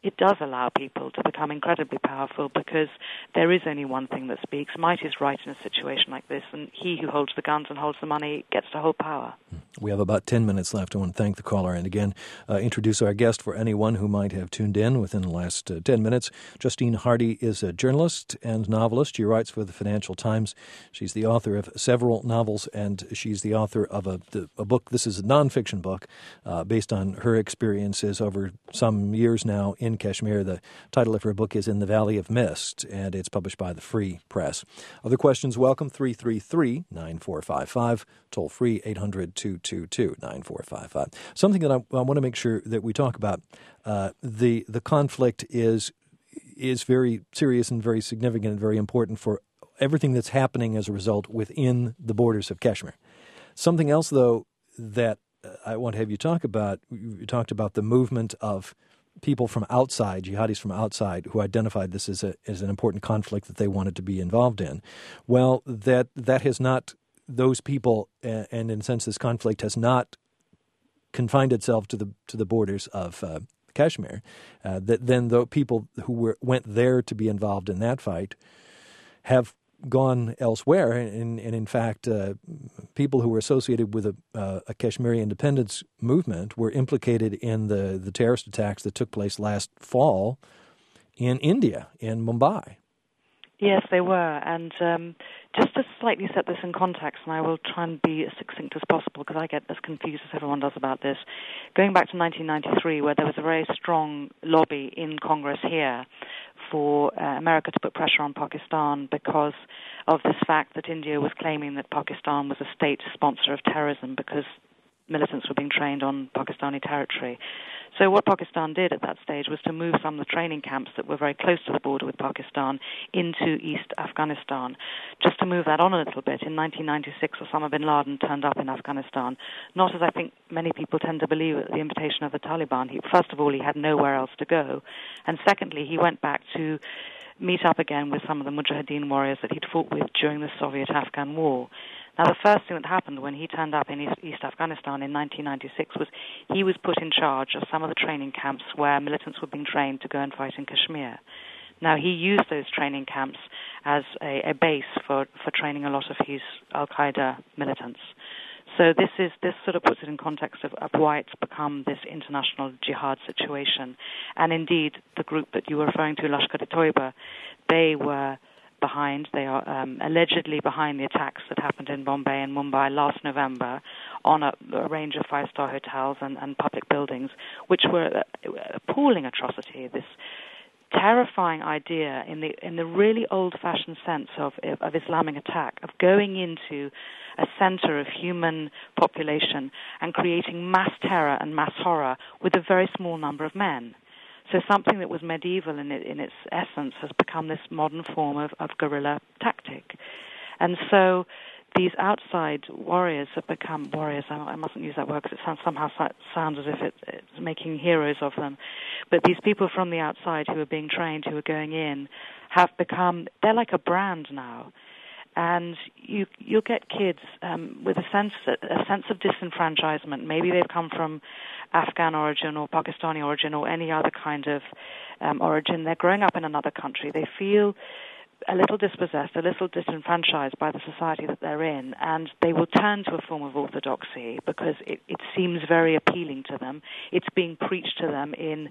it does allow people to become incredibly powerful because there is only one thing that speaks. Might is right in a situation like this, and he who holds the guns and holds the money gets to hold power. We have about ten minutes left. I want to thank the caller and again uh, introduce our guest for anyone who might have tuned in within the last uh, ten minutes. Justine Hardy is a journalist and novelist. She writes for the Financial Times. She's the author of several novels, and she's the author of a, a book. This is a nonfiction book uh, based on her experiences over some years now in Kashmir. The title of her book is In the Valley of Mist, and it's published by the Free Press. Other questions, welcome, three three three, nine four five five, toll free, eight hundred, two two two, nine four five five. Something that I, I want to make sure that we talk about, uh, the the conflict is is very serious and very significant and very important for everything that's happening as a result within the borders of Kashmir. Something else, though, that I want to have you talk about, you talked about the movement of people from outside, jihadis from outside, who identified this as a as an important conflict that they wanted to be involved in. Well, that that has not, those people, uh, and in a sense this conflict has not confined itself to the to the borders of uh, Kashmir. Uh, that then the people who were went there to be involved in that fight have gone elsewhere, and, and in fact, uh, people who were associated with a, uh, a Kashmiri independence movement were implicated in the, the terrorist attacks that took place last fall in India, in Mumbai. Yes, they were. And um, just to slightly set this in context, and I will try and be as succinct as possible because I get as confused as everyone does about this. Going back to nineteen ninety-three, where there was a very strong lobby in Congress here for uh, America to put pressure on Pakistan because of this fact that India was claiming that Pakistan was a state sponsor of terrorism because militants were being trained on Pakistani territory. So what Pakistan did at that stage was to move some of the training camps that were very close to the border with Pakistan into East Afghanistan. Just to move that on a little bit, in nineteen ninety-six, Osama bin Laden turned up in Afghanistan, not as I think many people tend to believe at the invitation of the Taliban. He, first of all, he had nowhere else to go. And secondly, he went back to meet up again with some of the Mujahideen warriors that he'd fought with during the Soviet-Afghan war. Now, the first thing that happened when he turned up in East, East Afghanistan in nineteen ninety-six was he was put in charge of some of the training camps where militants were being trained to go and fight in Kashmir. Now, he used those training camps as a, a base for, for training a lot of his Al-Qaeda militants. So this is this sort of puts it in context of, of why it's become this international jihad situation. And indeed, the group that you were referring to, Lashkar-e-Toiba, they were behind, they are um, allegedly behind the attacks that happened in Bombay and Mumbai last November on a, a range of five-star hotels and, and public buildings, which were an appalling atrocity, this terrifying idea in the in the really old-fashioned sense of, of Islamic attack, of going into a center of human population and creating mass terror and mass horror with a very small number of men. So something that was medieval in, it, in its essence has become this modern form of, of guerrilla tactic. And so these outside warriors have become warriors. I, I mustn't use that word because it sounds, somehow sounds as if it, it's making heroes of them. But these people from the outside who are being trained, who are going in, have become, they're like a brand now. And you, you'll get kids um, with a sense, a sense of disenfranchisement. Maybe they've come from Afghan origin or Pakistani origin or any other kind of um, origin. They're growing up in another country. They feel a little dispossessed, a little disenfranchised by the society that they're in, and they will turn to a form of orthodoxy because it, it seems very appealing to them. It's being preached to them in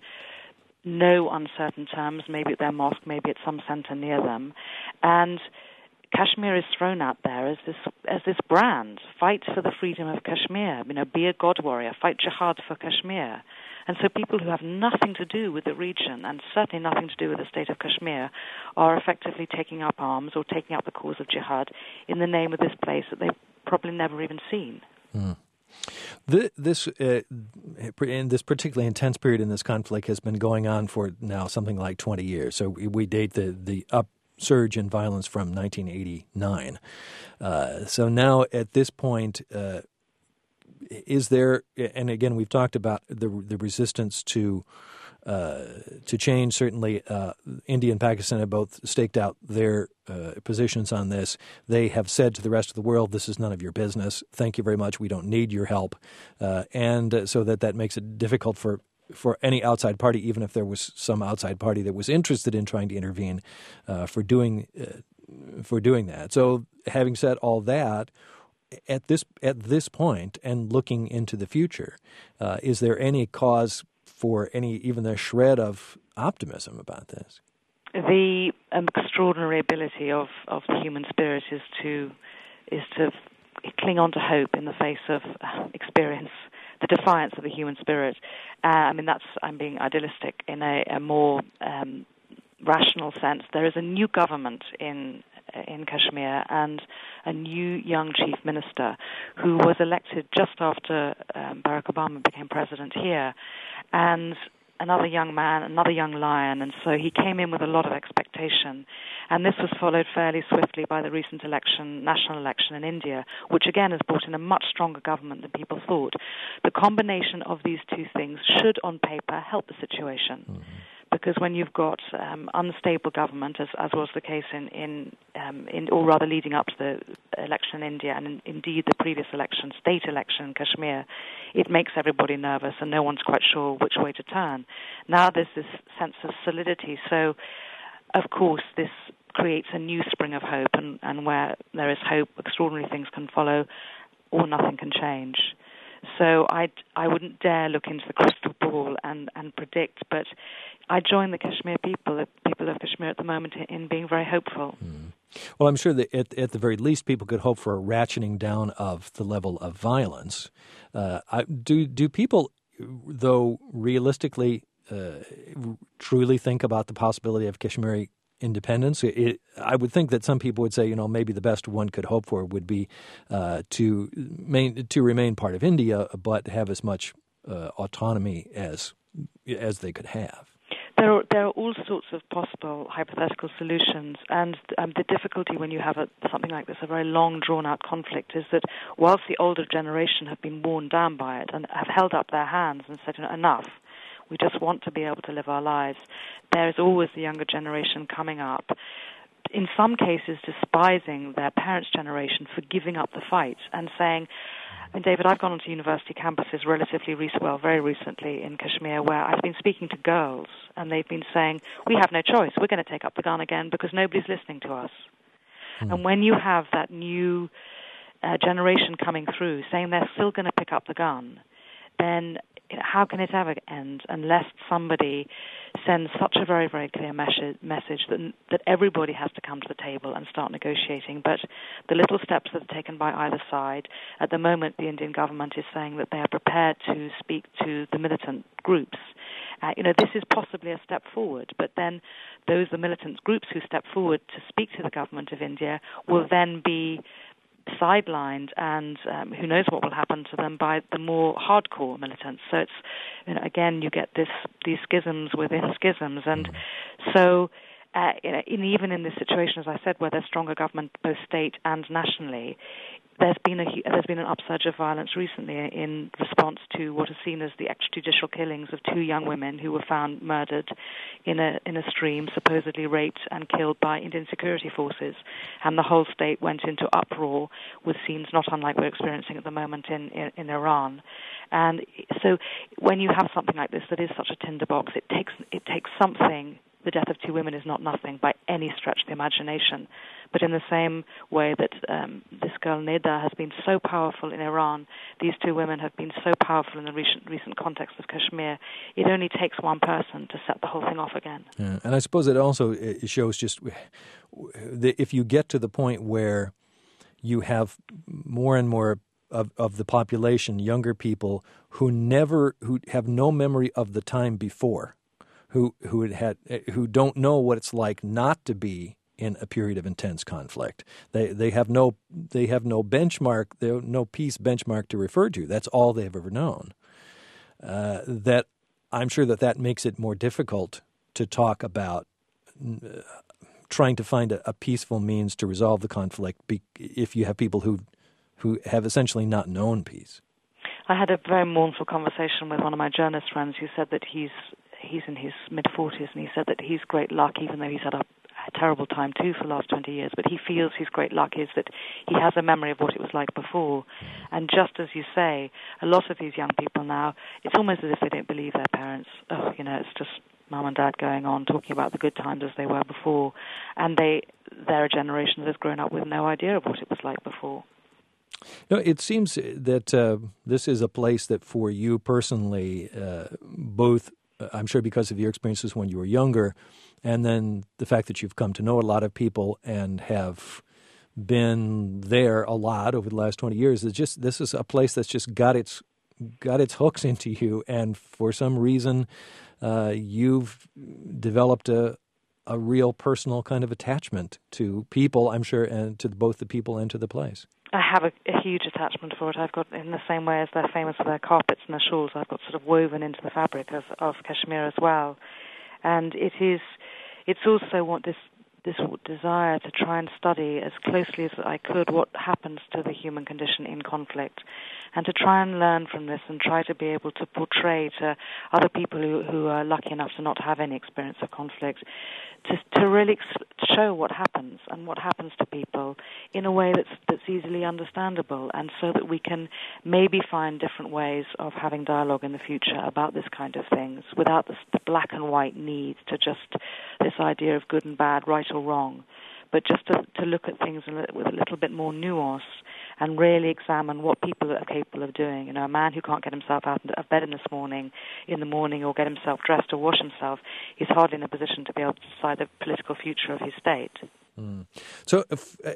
no uncertain terms, maybe at their mosque, maybe at some center near them. And Kashmir is thrown out there as this as this brand. Fight for the freedom of Kashmir. You know, be a God warrior. Fight jihad for Kashmir. And so people who have nothing to do with the region and certainly nothing to do with the state of Kashmir are effectively taking up arms or taking up the cause of jihad in the name of this place that they've probably never even seen. Mm. The, this uh, in this particularly intense period in this conflict has been going on for now something like twenty years. So we, we date the the up. surge in violence from nineteen eighty-nine. Uh, so now at this point, uh, is there, and again, we've talked about the the resistance to uh, to change. Certainly, uh, India and Pakistan have both staked out their uh, positions on this. They have said to the rest of the world, this is none of your business. Thank you very much. We don't need your help. Uh, and uh, so that that makes it difficult for for any outside party, even if there was some outside party that was interested in trying to intervene, uh, for doing uh, for doing that. So, having said all that, at this at this point, and looking into the future, uh, is there any cause for any even a shred of optimism about this? The um, extraordinary ability of, of the human spirit is to is to cling on to hope in the face of uh, experience. The defiance of the human spirit. Uh, I mean, that's I'm being idealistic in a, a more um, rational sense. There is a new government in in Kashmir and a new young chief minister who was elected just after um, Barack Obama became president here, and another young man, another young lion, and so he came in with a lot of expectation. And this was followed fairly swiftly by the recent election, national election in India, which again has brought in a much stronger government than people thought. The combination of these two things should, on paper, help the situation. Mm-hmm. Because when you've got um, unstable government, as, as was the case in, in, um, in, or rather leading up to the election in India, and in, indeed the previous election, state election in Kashmir, it makes everybody nervous and no one's quite sure which way to turn. Now there's this sense of solidity. So, of course, this creates a new spring of hope, and, and where there is hope, extraordinary things can follow, or nothing can change. So I'd, I wouldn't dare look into the crystal ball and, and predict, but I join the Kashmir people, the people of Kashmir at the moment, in being very hopeful. Mm. Well, I'm sure that at, at the very least people could hope for a ratcheting down of the level of violence. Uh, I, do, do people, though, realistically uh, truly think about the possibility of Kashmiri independence? It, I would think that some people would say, you know, maybe the best one could hope for would be uh, to main, to remain part of India, but have as much uh, autonomy as as they could have. There are, there are all sorts of possible hypothetical solutions, and um, the difficulty when you have a, something like this, a very long, drawn-out conflict, is that whilst the older generation have been worn down by it and have held up their hands and said, you know, enough, we just want to be able to live our lives, there is always the younger generation coming up, in some cases despising their parents' generation for giving up the fight and saying, and David, I've gone onto university campuses relatively recently, well, very recently in Kashmir, where I've been speaking to girls, and they've been saying, we have no choice, we're going to take up the gun again because nobody's listening to us. Mm. And when you have that new uh, generation coming through saying they're still going to pick up the gun, then how can it ever end unless somebody sends such a very, very clear message, message that that everybody has to come to the table and start negotiating. But the little steps that are taken by either side, at the moment the Indian government is saying that they are prepared to speak to the militant groups. Uh, you know, this is possibly a step forward, but then those, the militant groups who step forward to speak to the government of India will then be sidelined, and um, who knows what will happen to them by the more hardcore militants. So it's, you know, again, you get this these schisms within schisms, and so uh, you know, in, even in this situation, as I said, where there's stronger government both state and nationally, there's been a there's been an upsurge of violence recently in response to what is seen as the extrajudicial killings of two young women who were found murdered in a in a stream, supposedly raped and killed by Indian security forces, and the whole state went into uproar with scenes not unlike we're experiencing at the moment in, in, in Iran. And so, when you have something like this that is such a tinderbox, it takes it takes something. The death of two women is not nothing by any stretch of the imagination. But in the same way that um, this girl Neda has been so powerful in Iran, these two women have been so powerful in the recent, recent context of Kashmir, it only takes one person to set the whole thing off again. Yeah, and I suppose it also it shows just that if you get to the point where you have more and more of, of the population, younger people, who never, who have no memory of the time before, who who had, had who don't know what it's like not to be in a period of intense conflict. They they have no they have no benchmark, they have no peace benchmark to refer to. That's all they've ever known. Uh, that I'm sure that that makes it more difficult to talk about uh, trying to find a, a peaceful means to resolve the conflict be, if you have people who who have essentially not known peace. I had a very mournful conversation with one of my journalist friends who said that he's He's in his mid-forties, and he said that he's great luck, even though he's had a a terrible time too for the last twenty years, but he feels his great luck is that he has a memory of what it was like before. And just as you say, a lot of these young people now, it's almost as if they don't believe their parents. Oh, you know, it's just mum and dad going on talking about the good times as they were before, and they they're a generation that has grown up with no idea of what it was like before. No, it seems that uh, this is a place that for you personally, uh, both, uh, I'm sure because of your experiences when you were younger, and then the fact that you've come to know a lot of people and have been there a lot over the last twenty years, it's just this is a place that's just got its got its hooks into you, and for some reason, uh, you've developed a a real personal kind of attachment to people, I'm sure, and to both the people and to the place. I have a, a huge attachment for it. I've got, in the same way as they're famous for their carpets and their shawls, I've got sort of woven into the fabric of, of Kashmir as well. And it is, it's also what this this desire to try and study as closely as I could what happens to the human condition in conflict, and to try and learn from this and try to be able to portray to other people who, who are lucky enough to not have any experience of conflict, to, to really ex- show what happens and what happens to people in a way that's that's easily understandable, and so that we can maybe find different ways of having dialogue in the future about this kind of things without the, the black and white need to just this idea of good and bad, right or wrong, but just to, to look at things with a little bit more nuance and really examine what people are capable of doing. You know, a man who can't get himself out of bed in this morning, in the morning, or get himself dressed or wash himself, he's hardly in a position to be able to decide the political future of his state. Mm. So, if, uh,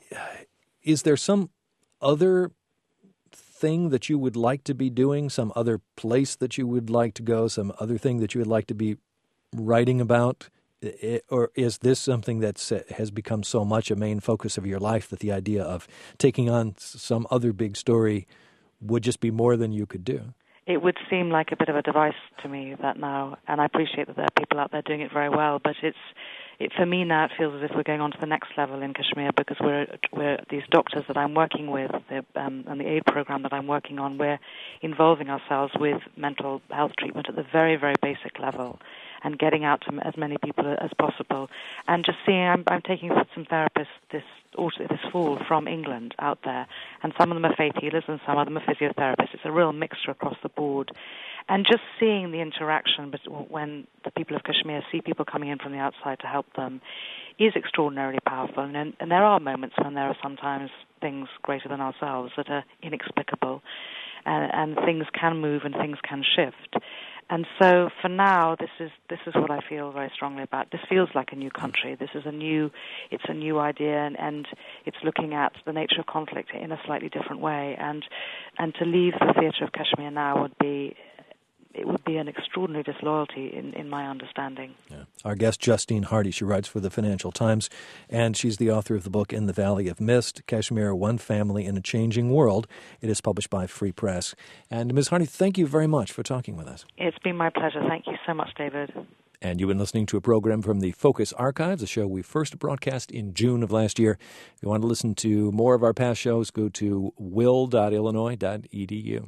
is there some other thing that you would like to be doing, some other place that you would like to go, some other thing that you would like to be writing about? Or is this something that has become so much a main focus of your life that the idea of taking on some other big story would just be more than you could do? It would seem like a bit of a device to me, that now, and I appreciate that there are people out there doing it very well, but it's it, for me now it feels as if we're going on to the next level in Kashmir, because we're, we're these doctors that I'm working with the, um, and the aid program that I'm working on, we're involving ourselves with mental health treatment at the very, very basic level, and getting out to as many people as possible. And just seeing, I'm, I'm taking some therapists this this fall from England out there, and some of them are faith healers and some of them are physiotherapists. It's a real mixture across the board. And just seeing the interaction when the people of Kashmir see people coming in from the outside to help them is extraordinarily powerful. And, and there are moments when there are sometimes things greater than ourselves that are inexplicable, and, and things can move and things can shift. And so, for now, this is this is what I feel very strongly about. This feels like a new country. This is a new, it's a new idea, and, and it's looking at the nature of conflict in a slightly different way. And and to leave the theatre of Kashmir now would be, it would be an extraordinary disloyalty in, in my understanding. Yeah. Our guest, Justine Hardy, she writes for the Financial Times, and she's the author of the book In the Valley of Mist, Kashmir, One Family in a Changing World. It is published by Free Press. And Miz Hardy, thank you very much for talking with us. It's been my pleasure. Thank you so much, David. And you've been listening to a program from the Focus Archives, a show we first broadcast in June of last year. If you want to listen to more of our past shows, go to will dot illinois dot e d u.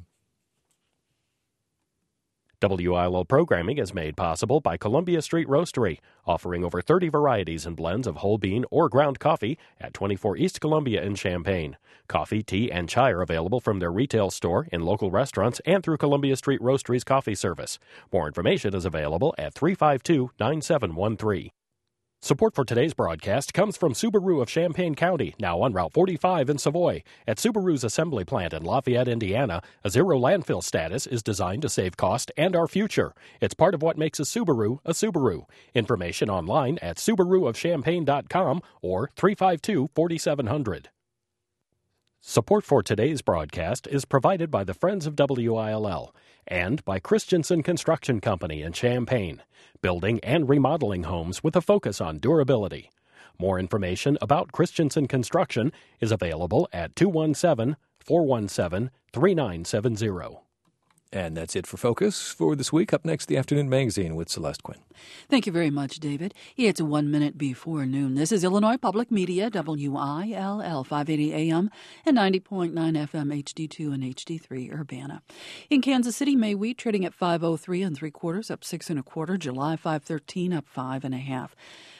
W I L O programming is made possible by Columbia Street Roastery, offering over thirty varieties and blends of whole bean or ground coffee at twenty-four East Columbia in Champaign. Coffee, tea, and chai are available from their retail store, in local restaurants, and through Columbia Street Roastery's coffee service. More information is available at three five two, nine seven one three. Support for today's broadcast comes from Subaru of Champaign County, now on Route forty-five in Savoy. At Subaru's assembly plant in Lafayette, Indiana, a zero landfill status is designed to save cost and our future. It's part of what makes a Subaru a Subaru. Information online at subaru of champaign dot com or three five two, four seven zero zero. Support for today's broadcast is provided by the Friends of W I L L and by Christensen Construction Company in Champaign, building and remodeling homes with a focus on durability. More information about Christensen Construction is available at two one seven, four one seven, three nine seven zero. And that's it for Focus for this week. Up next, the Afternoon Magazine with Celeste Quinn. Thank you very much, David. It's one minute before noon. This is Illinois Public Media, W I L L, five eighty A M and ninety point nine F M, H D two and H D three, Urbana. In Kansas City, May wheat trading at five oh three and three quarters, up six and a quarter. July five thirteen, up five and a half.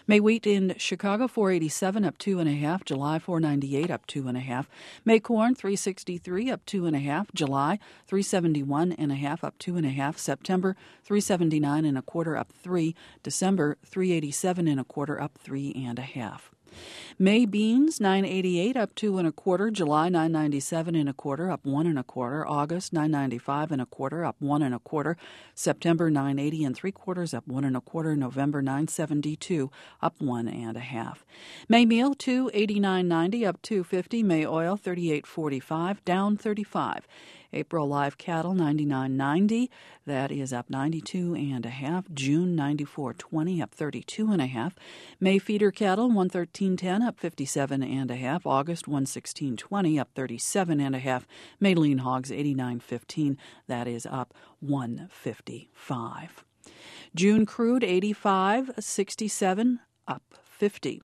May wheat in Chicago four eighty-seven up two and a half. July four ninety-eight up two and a half. May corn three sixty-three up two and a half. July three seventy-one and a half up two and a half. September three seventy-nine and a quarter up three. December three eighty-seven and a quarter up three and a half. May beans nine eighty-eight up two and a quarter. July nine ninety-seven and a quarter up one and a quarter. August nine ninety-five and a quarter up one and a quarter. September nine eighty and three quarters up one and a quarter. November nine seventy-two up one and a half. May meal two eighty-nine ninety up two fifty. May oil thirty-eight forty-five down thirty-five. April live cattle ninety-nine ninety, that is up ninety-two and a half. June ninety-four twenty up thirty-two and a half. May feeder cattle one thirteen ten up fifty-seven and a half. August one sixteen twenty up thirty-seven and a half. May lean hogs eighty-nine fifteen, that is up one fifty-five. June crude eighty-five sixty-seven up fifty.